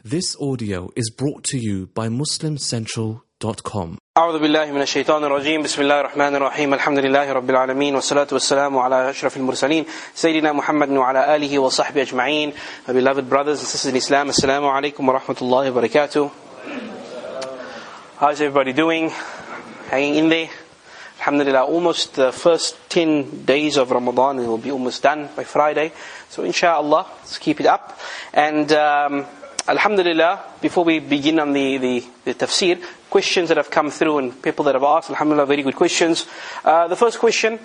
This audio is brought to you by MuslimCentral.com. أعوذ بالله من الشيطان الرجيم بسم الله الرحمن الرحيم الحمد لله رب العالمين والصلاة والسلام على أشرف المرسلين سيدنا محمد وعلى آله وصحبه أجمعين. My beloved brothers and sisters in Islam, Assalamu alaikum wa rahmatullahi wa barakatuh. How's everybody doing? Hanging in there? Alhamdulillah, almost the first 10 days of Ramadan, it will be almost done by Friday. So inshallah, let's keep it up. And Alhamdulillah, before we begin on the tafsir, questions that have come through and people that have asked, Alhamdulillah, very good questions. The first question,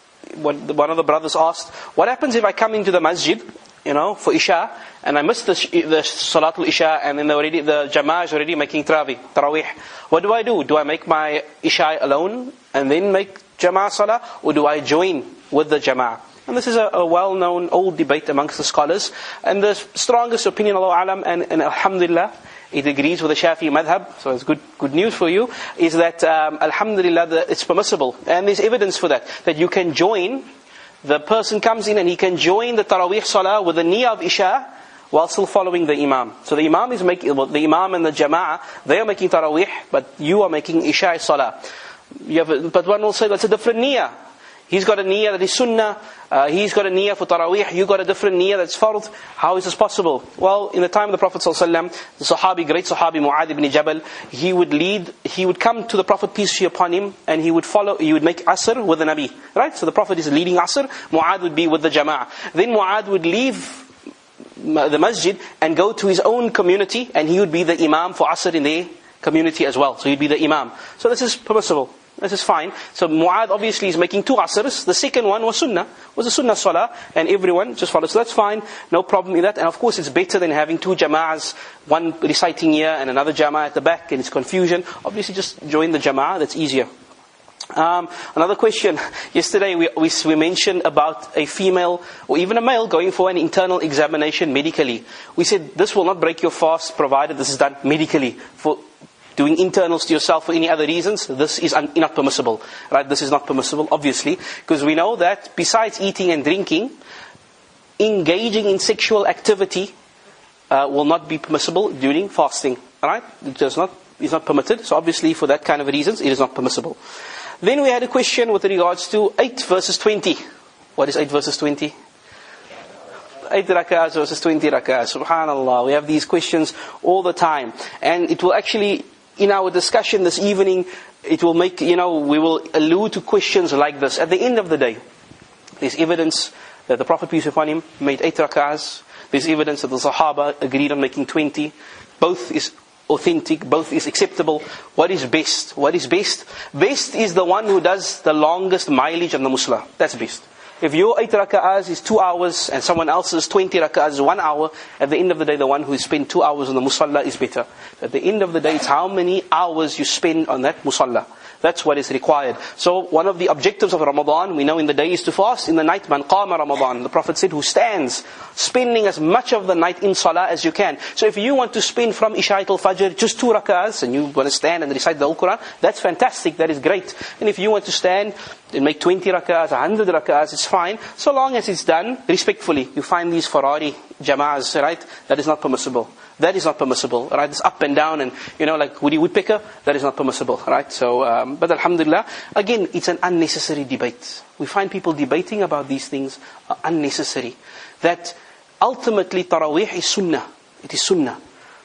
one of the brothers asked, what happens if I come into the masjid, for Isha, and I miss the Salatul Isha, and then the Jama'ah is already making Tarawih. What do? Do I make my Isha alone, and then make Jama'ah Salah, or do I join with the Jama'ah? And this is a well-known old debate amongst the scholars. And the strongest opinion, Allahu Alam, and Alhamdulillah, it agrees with the Shafi'i madhab, so it's good news for you, is that Alhamdulillah, it's permissible. And there's evidence for that you can join, the person comes in and he can join the Tarawih Salah with the niyyah of Isha, while still following the Imam. So the Imam the Imam and the Jama'ah, they are making Tarawih, but you are making Isha Salah. But one will say that's a different niyyah. He's got a niyyah that is sunnah, he's got a niyyah for tarawih, you got a different niyyah that's fard. How is this possible? Well, in the time of the Prophet ﷺ, the great Sahabi Mu'adh ibn Jabal, he would come to the Prophet, peace be upon him, and he would make Asr with the Nabi. Right? So the Prophet is leading Asr, Mu'adh would be with the Jama'ah. Then Mu'adh would leave the masjid and go to his own community, and he would be the Imam for Asr in their community as well. So he'd be the Imam. So this is permissible. This is fine. So Mu'adh obviously is making 2 asrs. The second one was a sunnah salah, and everyone just follows. So that's fine, no problem with that. And of course it's better than having 2 jama'ahs, one reciting here and another jama'ah at the back, and it's confusion. Obviously just join the jama'ah, that's easier. Another question. Yesterday we mentioned about a female or even a male going for an internal examination medically. We said this will not break your fast provided this is done medically. For doing internals to yourself for any other reasons, this is not permissible. Right? This is not permissible, obviously, because we know that besides eating and drinking, engaging in sexual activity will not be permissible during fasting. Right? It's not permitted. So obviously for that kind of reasons, it is not permissible. Then we had a question with regards to 8 verses 20. What is 8 verses 20? 8 rak'ahs versus 20 rak'ahs. Subhanallah. We have these questions all the time. And it will actually, in our discussion this evening, it will make, we will allude to questions like this. At the end of the day, there's evidence that the Prophet, peace be upon him, made 8 rak'ahs. There's evidence that the Sahaba agreed on making 20. Both is authentic, both is acceptable. What is best? Best is the one who does the longest mileage on the Musla. That's best. If your 8 rak'ahs is 2 hours and someone else's 20 rak'ahs is 1 hour, at the end of the day, the one who spent 2 hours on the musalla is better. At the end of the day, it's how many hours you spend on that musalla. That's what is required. So one of the objectives of Ramadan, we know in the day is to fast. In the night, man qama Ramadan. The Prophet said, who stands, spending as much of the night in salah as you can. So if you want to spend from Isha till Fajr just 2 rak'ahs, and you want to stand and recite the Quran, that's fantastic, that is great. And if you want to stand and make 20 rak'ahs, 100 rak'ahs, it's fine, so long as it's done respectfully. You find these Ferrari jama'ahs, right? That is not permissible. That is not permissible, right? It's up and down and, like Woody Woodpecker, that is not permissible, right? So, but Alhamdulillah, again, it's an unnecessary debate. We find people debating about these things are unnecessary. That ultimately Tarawih is sunnah. It is sunnah.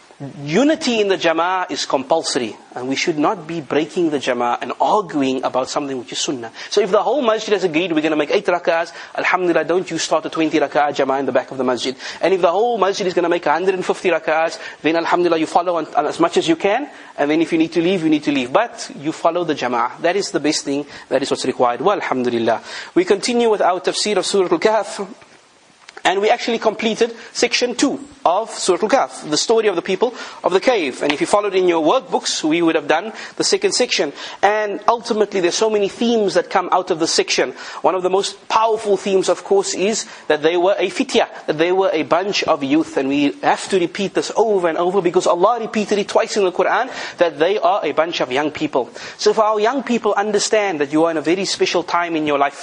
Unity in the Jama'ah is compulsory, and we should not be breaking the Jama'ah and arguing about something which is sunnah. So if the whole masjid has agreed we're going to make 8 rak'ahs, Alhamdulillah, don't you start a 20 rak'ah Jama'ah in the back of the masjid. And if the whole masjid is going to make 150 rak'ahs, then Alhamdulillah, you follow on as much as you can, and then if you need to leave, you need to leave. But you follow the Jama'ah. That is the best thing, that is what's required. Well, Alhamdulillah. We continue with our tafsir of Surah Al-Kahf. And we actually completed section 2 of Surah Al-Kahf, the story of the people of the cave. And if you followed in your workbooks, we would have done the second section. And ultimately, there's so many themes that come out of the section. One of the most powerful themes, of course, is that they were a fitya, that they were a bunch of youth. And we have to repeat this over and over because Allah repeated it twice in the Quran, that they are a bunch of young people. So for our young people, understand that you are in a very special time in your life.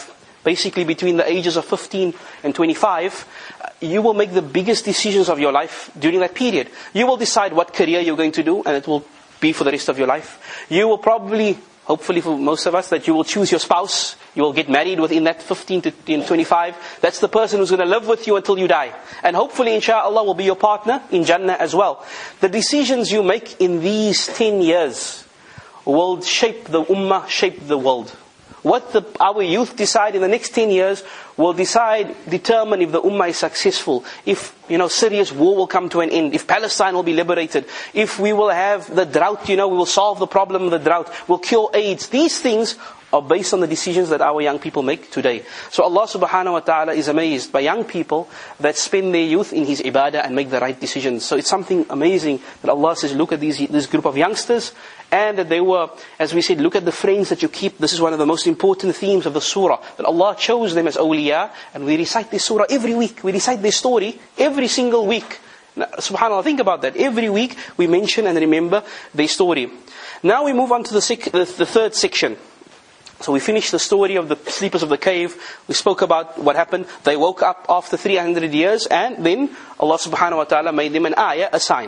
basically between the ages of 15 and 25, you will make the biggest decisions of your life during that period. You will decide what career you're going to do, and it will be for the rest of your life. You will probably, hopefully for most of us, that you will choose your spouse. You will get married within that 15 to 25. That's the person who's going to live with you until you die. And hopefully, inshaAllah, will be your partner in Jannah as well. The decisions you make in these 10 years will shape the ummah, shape the world. What our youth decide in the next 10 years will determine if the ummah is successful. If, serious war will come to an end. If Palestine will be liberated. If we will have the drought, we will solve the problem of the drought. We'll cure AIDS. These things are based on the decisions that our young people make today. So Allah subhanahu wa ta'ala is amazed by young people that spend their youth in His ibadah and make the right decisions. So it's something amazing that Allah says, look at this group of youngsters, and that they were, as we said, look at the friends that you keep. This is one of the most important themes of the surah, that Allah chose them as awliya, and we recite this surah every week. We recite this story every single week. Now, subhanAllah, think about that. Every week we mention and remember their story. Now we move on to the third section. So we finished the story of the sleepers of the cave. We spoke about what happened. They woke up after 300 years, and then Allah subhanahu wa ta'ala made them an ayah, a sign.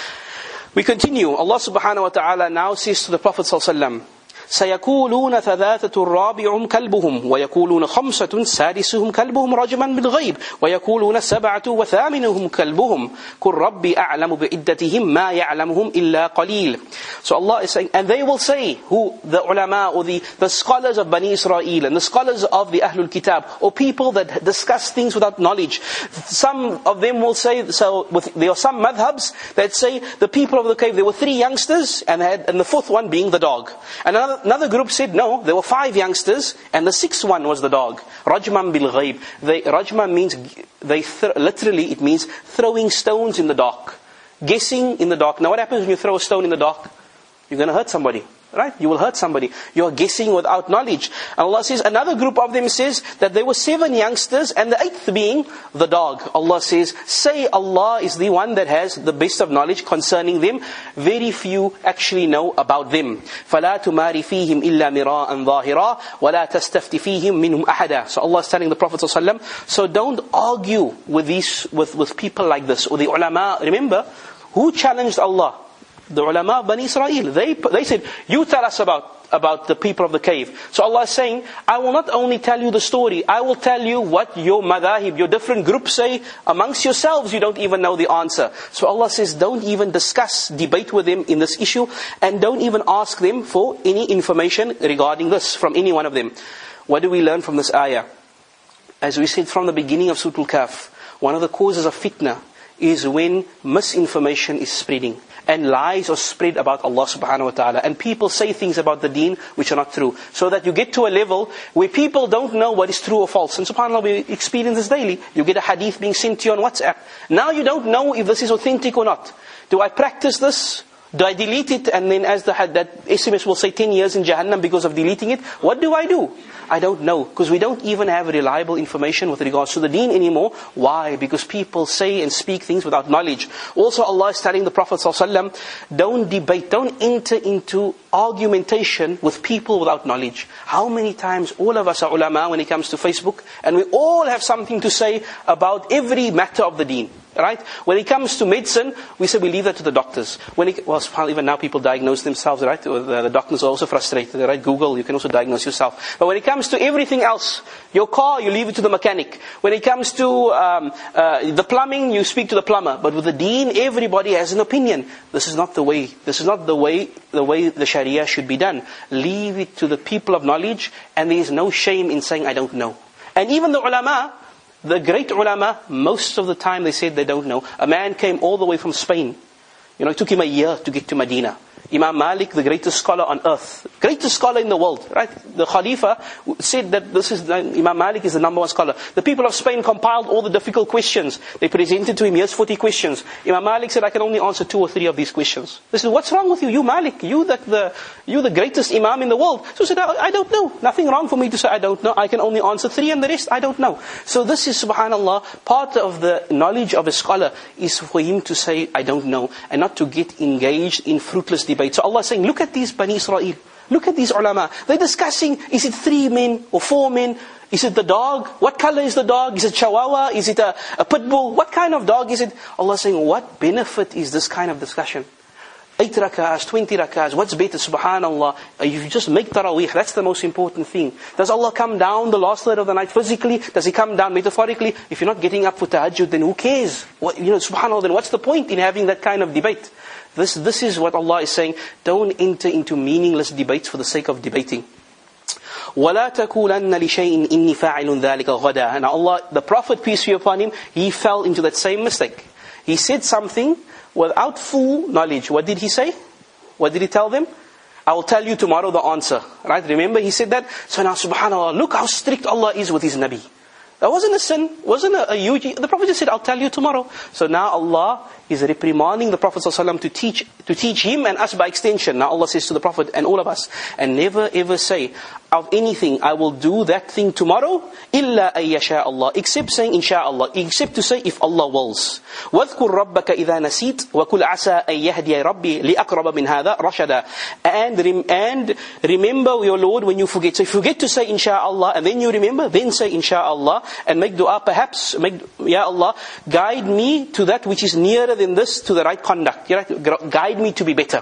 We continue. Allah subhanahu wa ta'ala now says to the Prophet sallallahu alaihi wasallam, سيقولون ثلاثة رابعهم كلبهم ويقولون خمسة سادسهم كلبهم رجما بالغيب ويقولون سبعة وثامنهم كلبهم قل ربي أعلم بعدتهم ما يعلمهم إلا قليل. So Allah is saying, and they will say, who, the ulama or the scholars of Bani Israel and the scholars of the Ahlul Kitab, or people that discuss things without knowledge. Some of them will say, there are some madhabs that say the people of the cave, there were 3 youngsters and the 4th one being the dog. And another group said, no, there were 5 youngsters, and the 6th one was the dog. Rajman bil ghaib. Rajman means, literally it means throwing stones in the dark. Guessing in the dark. Now what happens when you throw a stone in the dark? You're going to hurt somebody. Right? You will hurt somebody. You are guessing without knowledge. And Allah says, another group of them says that there were 7 youngsters, and the 8th being the dog. Allah says, say Allah is the one that has the best of knowledge concerning them. Very few actually know about them. فَلَا تُمَارِ فِيهِمْ إِلَّا مِرَاءً ظَاهِرًا وَلَا تَسْتَفْتِ فِيهِمْ مِنْهُمْ أَحَدًا. So Allah is telling the Prophet ﷺ, so don't argue with people like this, or the ulama. Remember, who challenged Allah? The ulama of Bani Israel. They said, you tell us about the people of the cave. So Allah is saying, I will not only tell you the story, I will tell you what your madahib, your different groups say amongst yourselves. You don't even know the answer. So Allah says, don't even debate with them in this issue, and don't even ask them for any information regarding this from any one of them. What do we learn from this ayah? As we said from the beginning of Surah Al-Kahf, one of the causes of fitna is when misinformation is spreading and lies are spread about Allah subhanahu wa ta'ala, and people say things about the deen which are not true, so that you get to a level where people don't know what is true or false. And subhanAllah, we experience this daily. You get a hadith being sent to you on WhatsApp. Now you don't know if this is authentic or not. Do I practice this? Do I delete it? And then as that SMS will say 10 years in Jahannam because of deleting it. What do? I don't know. Because we don't even have reliable information with regards to the deen anymore. Why? Because people say and speak things without knowledge. Also Allah is telling the Prophet ﷺ, don't debate, don't enter into argumentation with people without knowledge. How many times all of us are ulama when it comes to Facebook, and we all have something to say about every matter of the deen. Right? When it comes to medicine, we say we leave that to the doctors. Even now people diagnose themselves, right? The doctors are also frustrated, right? Google, you can also diagnose yourself. But when it comes to everything else, your car, you leave it to the mechanic. When it comes to the plumbing, you speak to the plumber. But with the deen, everybody has an opinion. This is not the way. This is not the way the Sharia should be done. Leave it to the people of knowledge, and there is no shame in saying, I don't know. And even the ulama, the great ulama, most of the time they said they don't know. A man came all the way from Spain. It took him a year to get to Medina. Imam Malik, the greatest scholar on earth, greatest scholar in the world, right? The Khalifa said that Imam Malik is the number 1 scholar. The people of Spain compiled all the difficult questions. They presented to him, here's 40 questions. Imam Malik said, I can only answer 2 or 3 of these questions. They said, what's wrong with you? You Malik, you the greatest Imam in the world. So he said, I don't know. Nothing wrong for me to say I don't know. I can only answer 3, and the rest I don't know. So this is, subhanallah, part of the knowledge of a scholar is for him to say, I don't know, and not to get engaged in fruitless debate. debate. So Allah is saying, look at these Bani Israel. Look at these ulama. They're discussing, is it 3 men or 4 men? Is it the dog? What color is the dog? Is it Chihuahua? Is it a pit bull? What kind of dog is it? Allah is saying, what benefit is this kind of discussion? 8 rakahs, 20 rakahs, what's better? Subhanallah. If you just make taraweeh, that's the most important thing. Does Allah come down the last third of the night physically? Does He come down metaphorically? If you're not getting up for tahajjud, then who cares? Subhanallah, then what's the point in having that kind of debate? This is what Allah is saying. Don't enter into meaningless debates for the sake of debating. وَلَا تَكُولَنَّ لِشَيْءٍ إِنِّي فَاعِلٌ ذَلِكَ غَدًا. And Allah, the Prophet, peace be upon him, he fell into that same mistake. He said something without full knowledge. What did he say? What did he tell them? I will tell you tomorrow the answer. Right? Remember he said that? So now subhanAllah, look how strict Allah is with His Nabi. That wasn't a sin, wasn't a huge... The Prophet just said, I'll tell you tomorrow. So now Allah is reprimanding the Prophet ﷺ to teach him and us by extension. Now Allah says to the Prophet and all of us, and never ever say, of anything, I will do that thing tomorrow, إِلَّا أَن يَشَاءَ Allah, except saying insha'Allah, except to say if Allah wills. وَاذْكُرْ رَبَّكَ إِذَا نَسِيتْ وَكُلْ عَسَىٰ أَن يَهْدِيَ رَبِّي لِأَقْرَبَ مِنْ هَذَا رَشَدًا. And remember your Lord when you forget. So if you forget to say insha'Allah, and then you remember, then say insha'Allah, and make dua, perhaps, Ya Allah, guide me to that which is nearer than this, to the right conduct. Guide me to be better.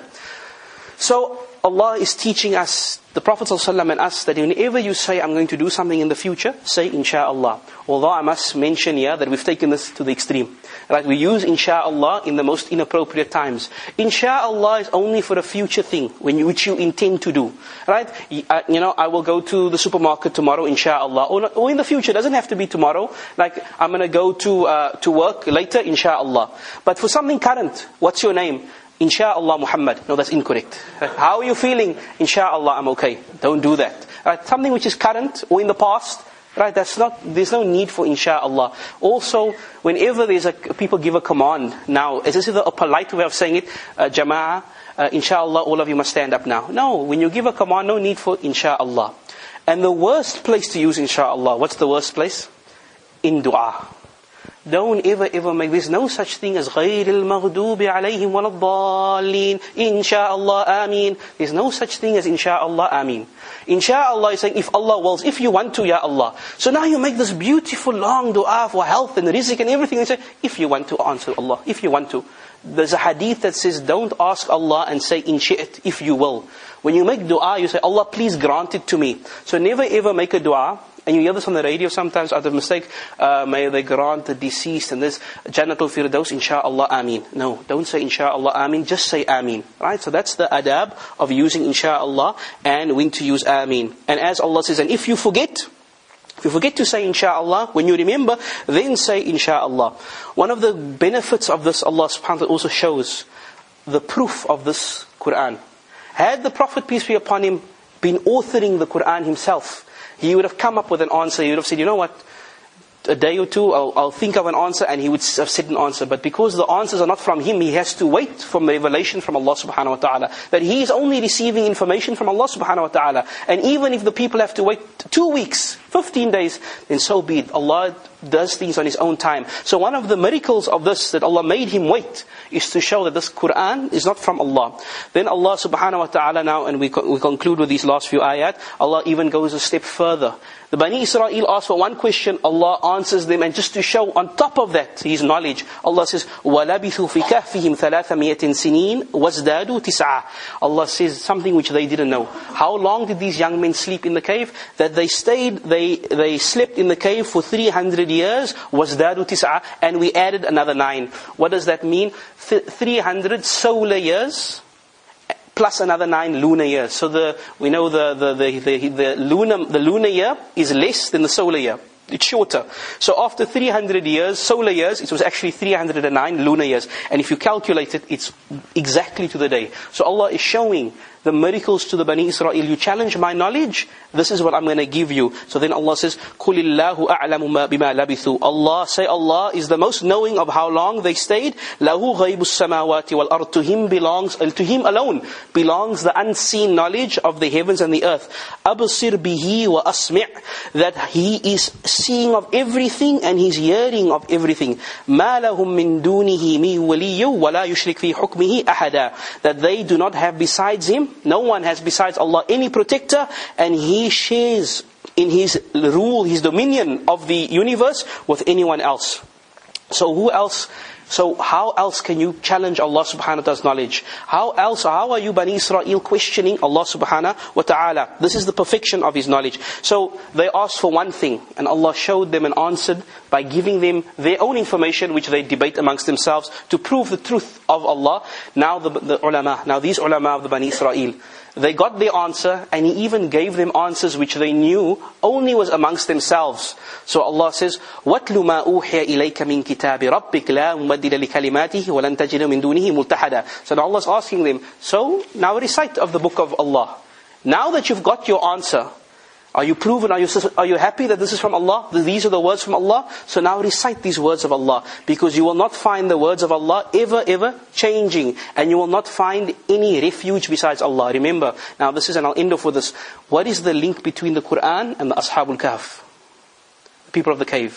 So Allah is teaching us, the Prophet ﷺ and us, that whenever you say, I'm going to do something in the future, say insha'Allah. Although I must mention here that we've taken this to the extreme. Right? We use insha'Allah in the most inappropriate times. Insha'Allah is only for a future thing, which you intend to do. Right? I will go to the supermarket tomorrow, insha'Allah. Or in the future, it doesn't have to be tomorrow. Like, I'm going to go to work later, insha'Allah. But for something current, what's your name? Insha'Allah Muhammad. No, that's incorrect. How are you feeling? Insha'Allah, I'm okay. Don't do that. Right? Something which is current or in the past, right? There's no need for insha'Allah. Also, whenever people give a command, now, is this a polite way of saying it? Jama'ah, insha'Allah, all of you must stand up now. No, when you give a command, no need for insha'Allah. And the worst place to use insha'Allah, what's the worst place? In dua. Don't ever make, there's no such thing as غَيْرِ الْمَغْدُوبِ عَلَيْهِمْ وَلَا الضَّالِّينَ Insha'Allah, Ameen. There's no such thing as Insha'Allah, Ameen. Insha'Allah is saying, if Allah wills, if you want to, Ya Allah. So now you make this beautiful long dua for health and rizq and everything, and say, if you want to answer Allah, if you want to. There's a hadith that says, don't ask Allah and say, in shi'at, if you will. When you make dua, you say, Allah, please grant it to me. So never ever make a dua. And you hear this on the radio sometimes out of mistake, may they grant the deceased and this Jannatul Firdaus, insha'Allah, Ameen. No, don't say insha'Allah, Ameen, just say Ameen. Right? So that's the adab of using insha'Allah and when to use Ameen. And as Allah says, and if you forget to say insha'Allah, when you remember, then say insha'Allah. One of the benefits of this, Allah subhanahu wa ta'ala also shows the proof of this Qur'an. Had the Prophet, peace be upon him, been authoring the Qur'an himself, he would have come up with an answer. He would have said, you know what, a day or two, I'll think of an answer, and he would have said an answer. But because the answers are not from him, he has to wait for revelation from Allah subhanahu wa ta'ala. That he is only receiving information from Allah subhanahu wa ta'ala. And even if the people have to wait 2 weeks, 15 days, then so be it. Allah does things on His own time. So one of the miracles of this, that Allah made him wait, is to show that this Qur'an is not from Allah. Then Allah subhanahu wa ta'ala now, and we conclude with these last few ayat, Allah even goes a step further. The Bani Israel asked for one question, Allah answers them, and just to show on top of that His knowledge, Allah says, وَلَبِثُوا فِي كَهْفِهِمْ 300 سِنِينَ وَازْدَادُوا 9. Allah says something which they didn't know. How long did these young men sleep in the cave? That they slept in the cave for 300 years, وَازْدَادُوا 9, and we added another 9. What does that mean? 300 solar years, plus another 9 lunar years. So we know the lunar year is less than the solar year. It's shorter. So after 300 years, solar years, it was actually 309 lunar years. And if you calculate it, it's exactly to the day. So Allah is showing the miracles to the Bani Israel. You challenge my knowledge, this is what I'm going to give you. So then Allah says, قُلِ اللَّهُ أَعْلَمُ بِمَا لَبِثُوا. Allah, say Allah is the most knowing of how long they stayed. لَهُ غَيْبُ السَّمَاوَاتِ وَالْأَرْضِ. To Him alone belongs the unseen knowledge of the heavens and the earth. أَبْصِرْ بِهِ وَأَسْمِعْ. That He is seeing of everything and He's hearing of everything. مَا لَهُم مِّن دُونِهِ مِن وَلِيٍّ وَلَا يُشْرِكْ فِي حُكْمِهِ أَحَدًا. That they do not have besides Him, no one has besides Allah any protector, and He shares in His rule, His dominion of the universe with anyone else. So how else can you challenge Allah subhanahu wa ta'ala's knowledge? How are you Bani Israel questioning Allah subhanahu wa ta'ala? This is the perfection of His knowledge. So they asked for one thing, and Allah showed them and answered by giving them their own information, which they debate amongst themselves to prove the truth of Allah. Now these ulama of the Bani Israel, they got their answer, and He even gave them answers which they knew only was amongst themselves. So Allah says, وَاتْلُ مَا أُوحِيَ إِلَيْكَ مِنْ كِتَابِ رَبِّكَ لَا مُبَدِّلَ لِكَلِمَاتِهِ وَلَنْ تَجِدَ مِنْ دُونِهِ مُلْتَحَدًا. So now Allah is asking them, so now recite of the book of Allah. Now that you've got your answer, are you proven, are you happy that this is from Allah? That these are the words from Allah? So now recite these words of Allah. Because you will not find the words of Allah ever changing. And you will not find any refuge besides Allah. Remember, now this is, and I'll end off with this. What is the link between the Quran and the Ashabul Kahf? The people of the cave.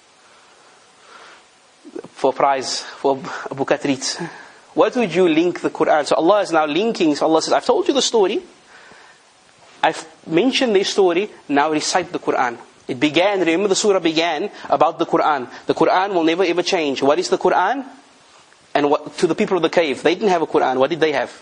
For prize, for Abu Katrit. What would you link the Quran? So Allah is now linking, so Allah says, I've told you the story. I've mentioned this story, now recite the Quran. It began, remember the surah began about the Quran. The Quran will never ever change. What is the Quran? And what to the people of the cave, they didn't have a Quran. What did they have?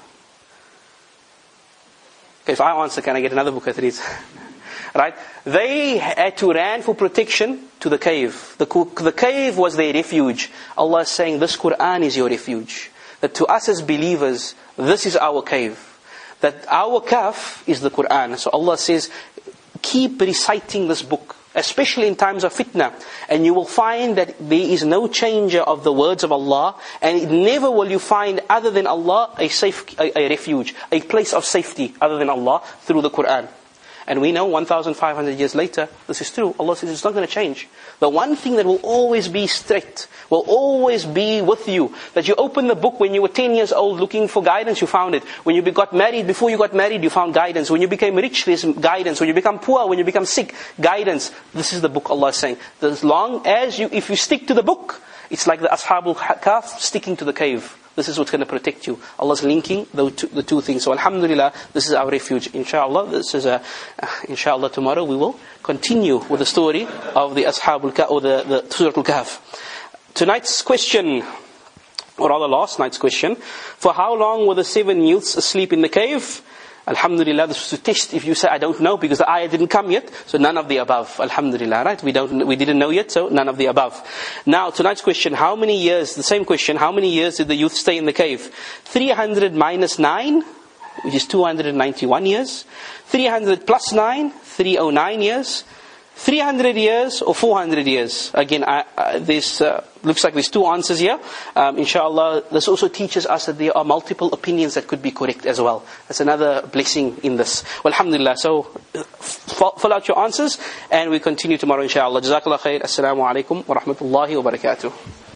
Okay, if I answer, can I get another book at least? Right? They had to run for protection to the cave. The cave was their refuge. Allah is saying, this Quran is your refuge. That to us as believers, this is our cave. That our kahf is the Quran. So Allah says, keep reciting this book, especially in times of fitna. And you will find that there is no changer of the words of Allah. And never will you find other than Allah a refuge, a place of safety other than Allah through the Quran. And we know 1,500 years later, this is true. Allah says it's not going to change. The one thing that will always be straight, will always be with you, that you opened the book when you were 10 years old looking for guidance, you found it. When you got married, before you got married, you found guidance. When you became rich, there's guidance. When you become poor, when you become sick, guidance. This is the book Allah is saying. As long as if you stick to the book, it's like the Ashabul Kahf sticking to the cave. This is what's going to protect you. Allah's linking the two things. So alhamdulillah, this is our refuge. Inshallah, inshallah tomorrow we will continue with the story of the Ashabul Kahf, or the Surah Al-Kahf. Tonight's question, or rather last night's question, for how long were the 7 youths asleep in the cave? Alhamdulillah, this was to test if you say I don't know, because the ayah didn't come yet, so none of the above. Alhamdulillah, right? We didn't know yet, so none of the above. Now, tonight's question, how many years, the same question, how many years did the youth stay in the cave? 300 minus 9, which is 291 years. 300 plus 9, 309 years. 300 years or 400 years? Again, this looks like there's 2 answers here. Inshallah, this also teaches us that there are multiple opinions that could be correct as well. That's another blessing in this. Well, alhamdulillah. So, fill out your answers and we continue tomorrow inshallah. Jazakallah khair. Assalamu alaikum wa rahmatullahi wa barakatuh.